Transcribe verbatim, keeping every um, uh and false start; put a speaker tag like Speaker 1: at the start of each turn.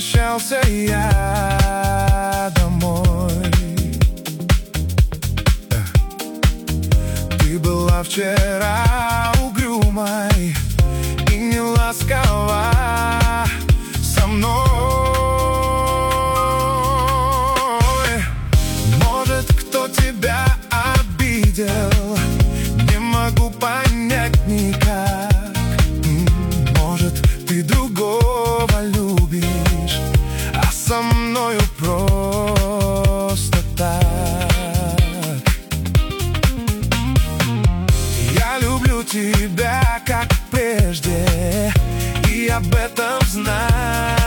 Speaker 1: возвращался я домой. Ты была вчера угрюмой и не ласкова со мной. Может, кто тебя обидел, не могу понять никак. Может, ты другого любишь, а со мною просто так. Я люблю тебя, как прежде, и об этом знаю.